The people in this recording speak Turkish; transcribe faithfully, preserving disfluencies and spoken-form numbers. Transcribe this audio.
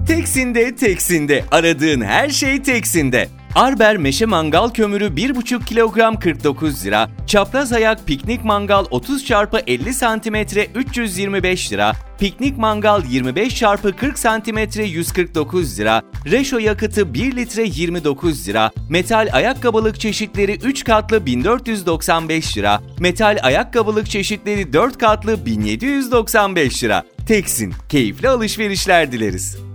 Teksin'de Teksin'de aradığın her şey Teksin'de. Arber meşe mangal kömürü bir buçuk kilogram kırk dokuz lira, çapraz ayak piknik mangal otuz çarpı elli santimetre üç yüz yirmi beş lira, piknik mangal yirmi beş çarpı kırk santimetre yüz kırk dokuz lira, reşo yakıtı bir litre yirmi dokuz lira, metal ayakkabılık çeşitleri üç katlı bin dört yüz doksan beş lira, metal ayakkabılık çeşitleri dört katlı bin yedi yüz doksan beş lira. Teksin, keyifli alışverişler dileriz.